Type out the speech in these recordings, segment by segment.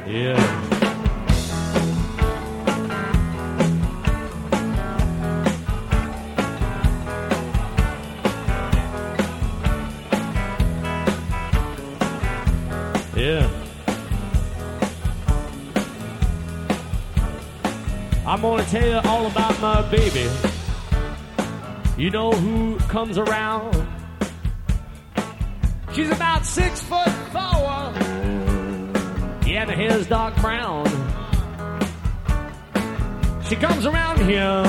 Yeah. Yeah. I'm gonna tell you all about my baby. You know who comes around? She's about 6'4". Yeah, and her hair's dark brown. She comes around here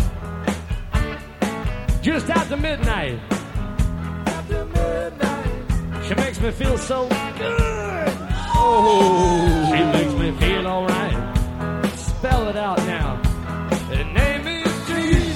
just after midnight. After midnight, she makes me feel so good. Oh, she makes me feel alright. Spell it out now. The name is G.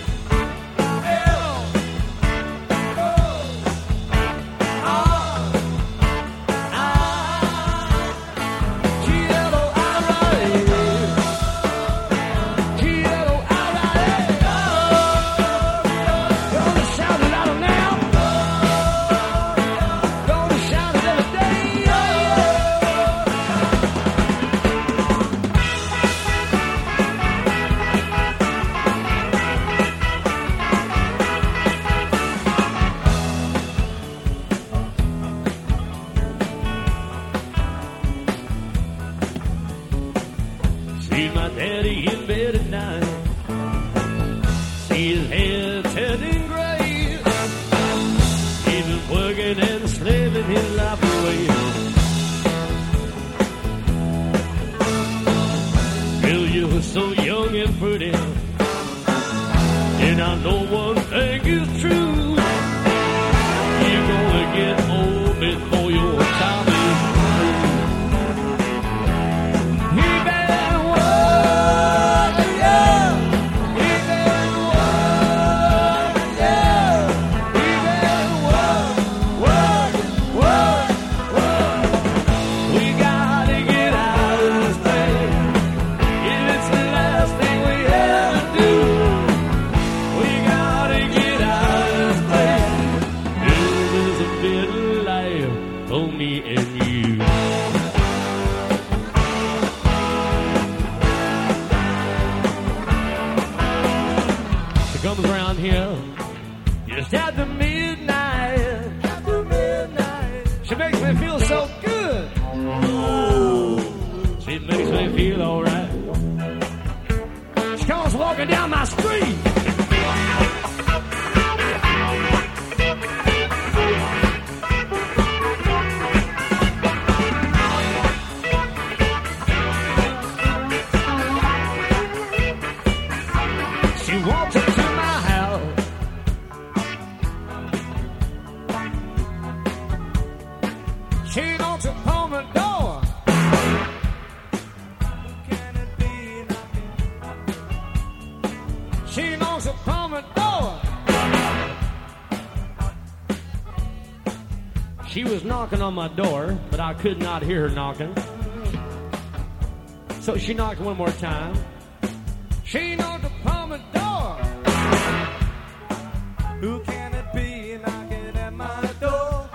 See my daddy in bed at night. See his head turning gray. He's been working and slaving his life away. Girl, you were so young and pretty, and I know one thing is true. You're gonna get old before your time is through. For me and you. She comes around here just after midnight. After midnight, she makes me feel so good. Oh, she makes me feel alright. She comes walking down my street. She walks into my house. She knocks upon the door. Can it be knocking? She knocks upon the door. She was knocking on my door, but I could not hear her knocking. So she knocked one more time. She knocked upon the door. Who can it be knocking at my door?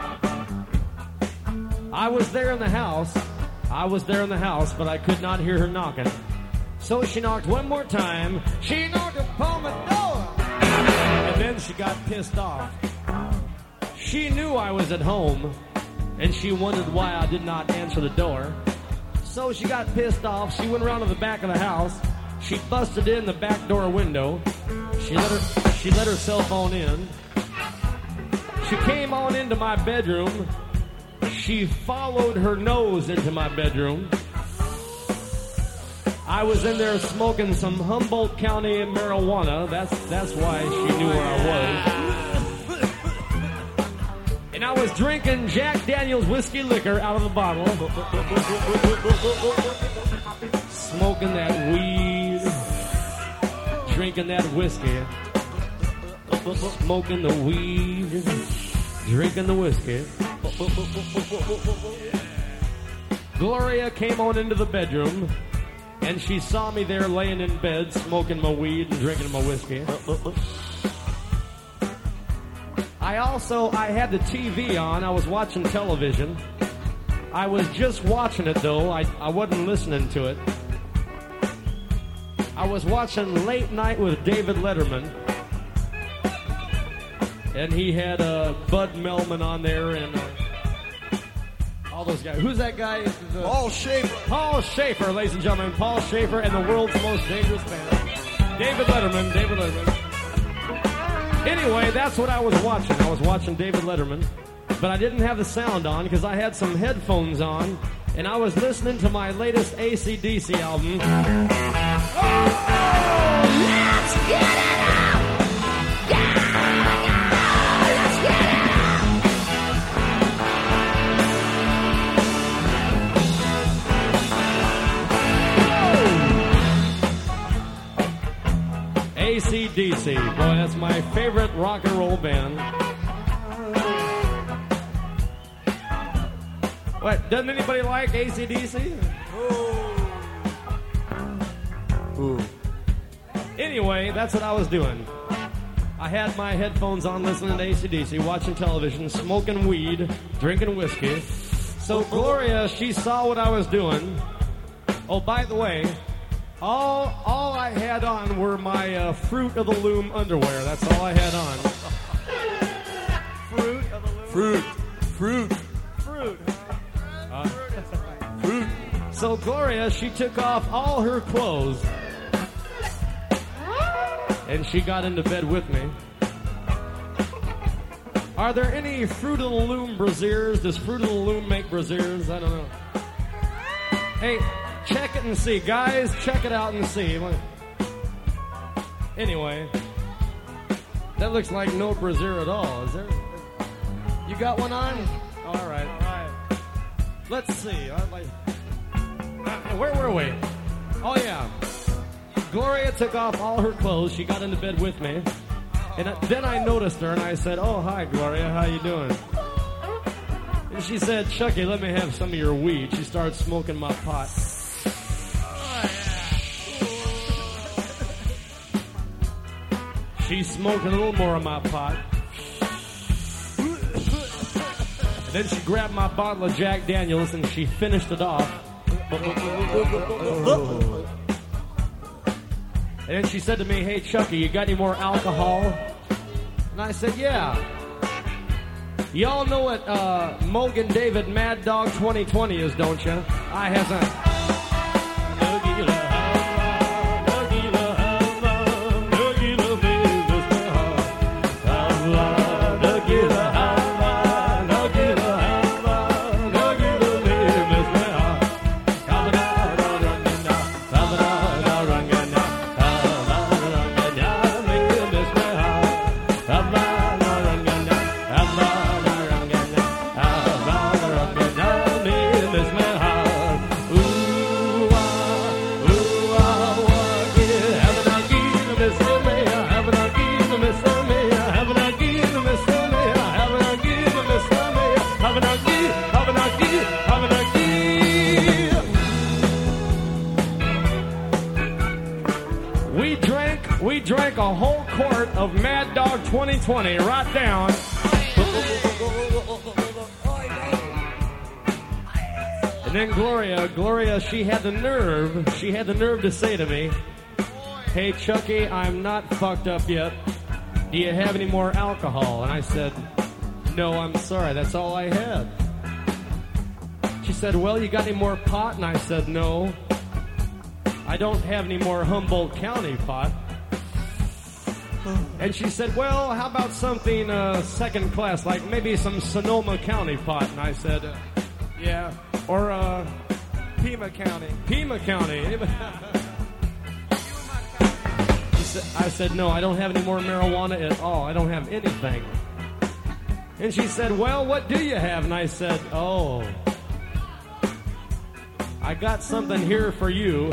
I was there in the house. But I could not hear her knocking. So she knocked one more time. She knocked upon the door. And then she got pissed off. She knew I was at home, and she wondered why I did not answer the door. So she got pissed off. She went around to the back of the house. She busted in the back door window. She let her cell phone in. She came on into my bedroom. She followed her nose into my bedroom. I was in there smoking some Humboldt County marijuana. That's why she knew where I was. And I was drinking Jack Daniel's whiskey liquor out of the bottle. Smoking that weed. Drinking that whiskey. Smoking the weed. Drinking the whiskey. Gloria came on into the bedroom, and she saw me there laying in bed, smoking my weed and drinking my whiskey. I had the TV on. I was watching television, I was just watching it, though. I wasn't listening to it. I was watching Late Night with David Letterman. And he had Bud Melman on there and all those guys. Who's that guy? Paul Schaefer. Paul Schaefer, ladies and gentlemen. Paul Schaefer and the world's most dangerous man. David Letterman. Anyway, that's what I was watching. I was watching David Letterman. But I didn't have the sound on because I had some headphones on. And I was listening to my latest AC/DC album. Oh, let's get it up! Let's get it up! AC/DC. Boy, that's my favorite rock and roll band. What, doesn't anybody like AC/DC? Ooh. Anyway, that's what I was doing. I had my headphones on listening to AC/DC, watching television, smoking weed, drinking whiskey. So Gloria, she saw what I was doing. Oh, by the way, all I had on were my Fruit of the Loom underwear. That's all I had on. Fruit of the Loom? Fruit. So Gloria, she took off all her clothes and she got into bed with me. Are there any Fruit of the Loom brassieres? Does Fruit of the Loom make brassieres? I don't know. Hey, check it and see. Guys, check it out and see. Anyway, that looks like no brassiere at all. Is there? You got one on? All right. Let's see. Where were we? Oh, yeah. Gloria took off all her clothes. She got into bed with me. And then I noticed her, and I said, oh, hi, Gloria. How you doing? And she said, Chucky, let me have some of your weed. She started smoking my pot. She smoked a little more of my pot. And then she grabbed my bottle of Jack Daniels, and she finished it off. And then she said to me, hey, Chucky, you got any more alcohol? And I said, yeah. Y'all know what Mogan David Mad Dog 2020 is, don't you? I hasn't. We drank a whole quart of Mad Dog 2020 right down. And then Gloria, she had the nerve to say to me, hey, Chucky, I'm not fucked up yet. Do you have any more alcohol? And I said, no, I'm sorry, that's all I had. She said, well, you got any more pot? And I said, no, I don't have any more Humboldt County pot. And she said, well, how about something second class, like maybe some Sonoma County pot? And I said, yeah, or Pima County. Pima County. I said, no, I don't have any more marijuana at all. I don't have anything. And she said, well, what do you have? And I said, oh, I got something here for you.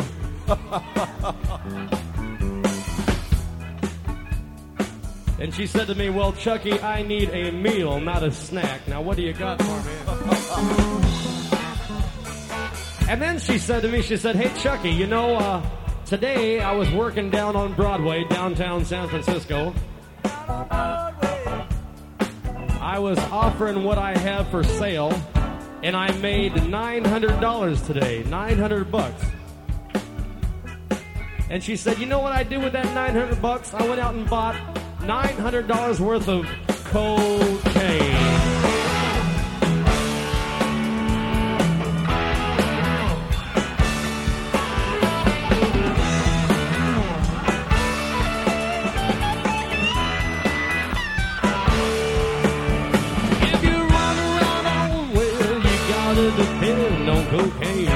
And she said to me, well, Chucky, I need a meal, not a snack. Now, what do you got for me? And then she said to me, she said, hey, Chucky, you know, today I was working down on Broadway, downtown San Francisco. I was offering what I have for sale. And I made $900 today, $900. And she said, you know what I did with that $900? I went out and bought $900 worth of cocaine. Depend on cocaine.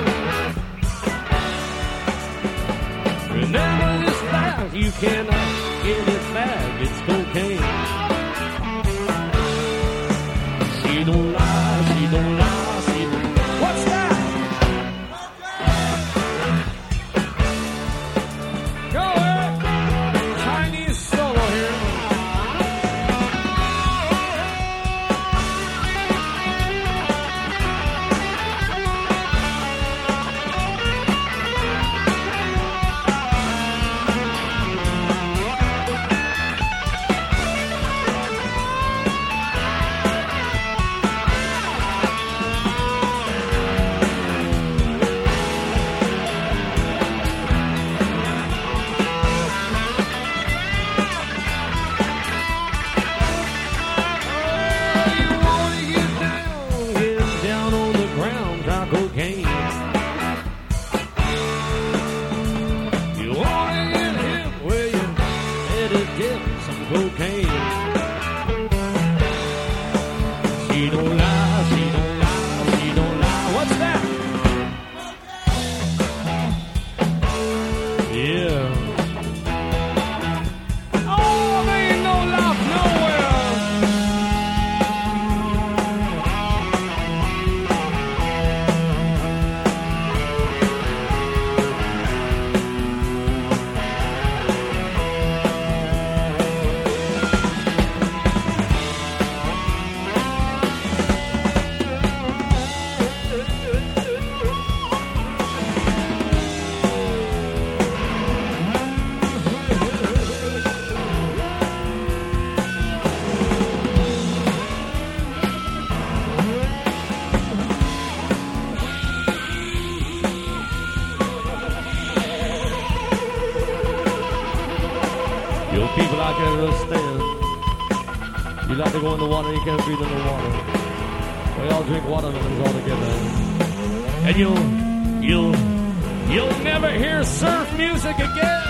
Remember this fact, you cannot get it back. It's cocaine. She don't lie, she don't lie, she don't. What's that? Go ahead. Chinese solo here. People out there understand. You like to go in the water, you can't breathe in the water. We all drink watermelons all together. And you'll never hear surf music again.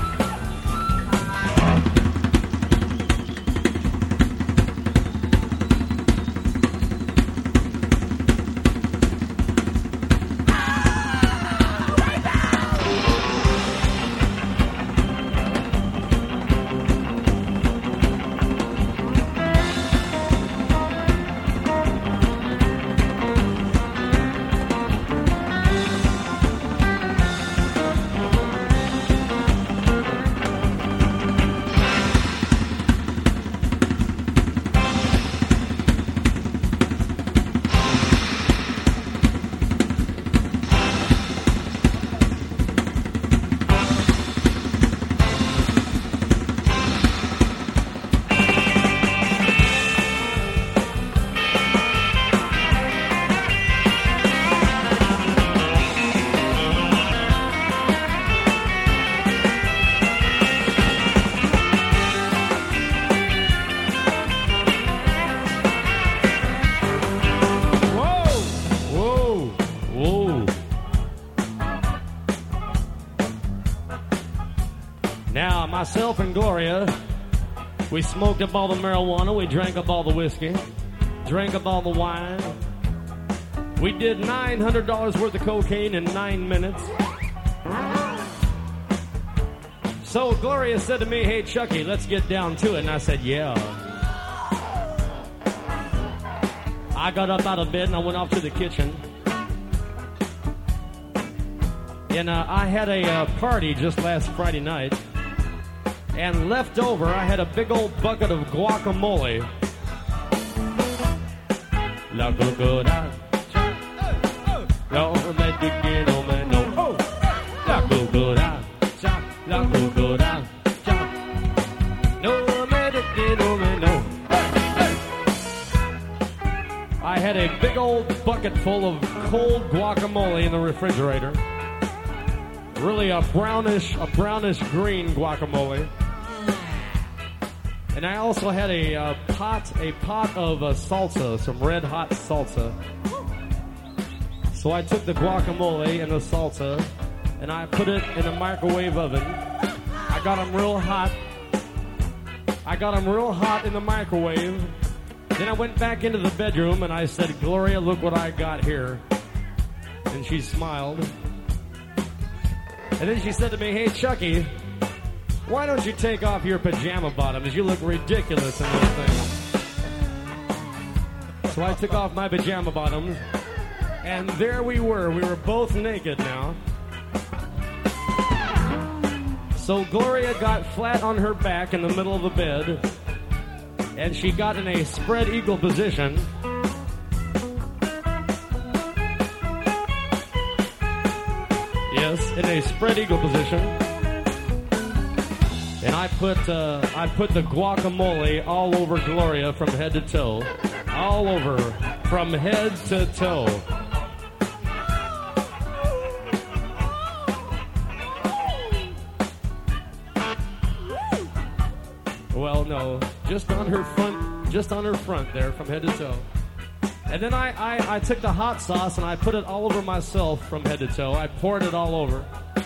Now, myself and Gloria, we smoked up all the marijuana, we drank up all the whiskey, drank up all the wine. We did $900 worth of cocaine in 9 minutes. So Gloria said to me, hey, Chucky, let's get down to it. And I said, yeah. I got up out of bed and I went off to the kitchen. And I had a party just last Friday night. And left over, I had a big old bucket of guacamole. La cocoda. No, me te quiero menos. La cocoda. La cocoda. No, me te quiero menos. I had a big old bucket full of cold guacamole in the refrigerator. Really a brownish green guacamole. And I also had a pot of salsa, some red hot salsa. So I took the guacamole and the salsa and I put it in a microwave oven. I got them real hot. In the microwave. Then I went back into the bedroom and I said, Gloria, look what I got here. And she smiled. And then she said to me, hey, Chucky, why don't you take off your pajama bottoms? You look ridiculous in those things. So I took off my pajama bottoms, and there we were. We were both naked now. So Gloria got flat on her back in the middle of the bed, and she got in a spread eagle position. Yes, in a spread eagle position. And I put the guacamole all over Gloria from head to toe. All over, from head to toe. Well, no, just on her front there, from head to toe. And then I took the hot sauce and I put it all over myself from head to toe. I poured it all over.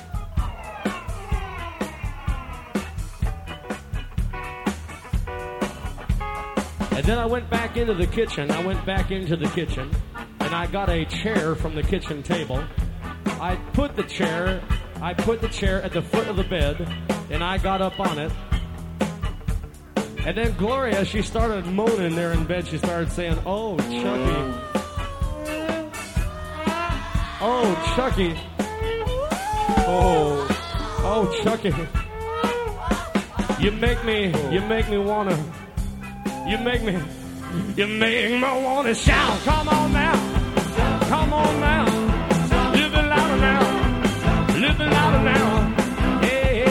And then I went back into the kitchen. And I got a chair from the kitchen table. I put the chair at the foot of the bed, and I got up on it. And then Gloria, she started moaning there in bed. She started saying, oh, Chucky. Oh, Chucky. Oh, Chucky. You make me wanna shout. Come on now. Live it louder now. Hey.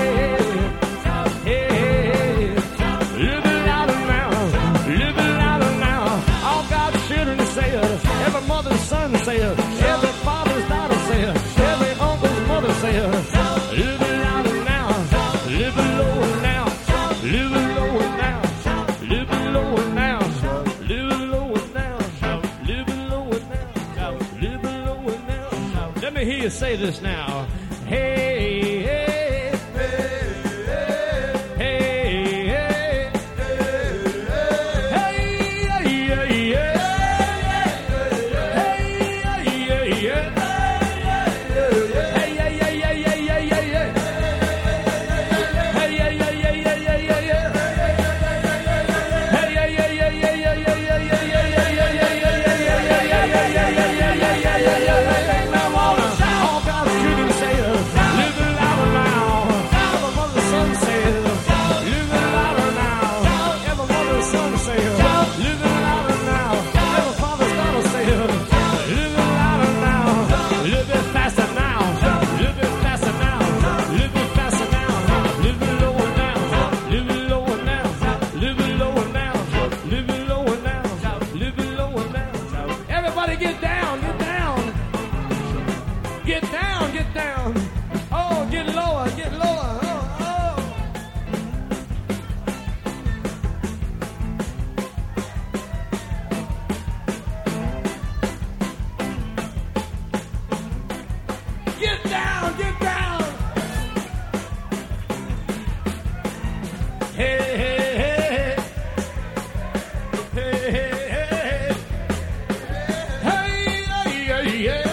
Live it louder now. All God's children say it. Every mother's son say it. Every father's daughter say it. Every uncle's mother say it. Live it louder now. Live it lower now. Live it lower now. Live it lower now. Live it lower now. Live it lower now. Live it lower now. Let me hear you say this now. Hey, hey. Yeah.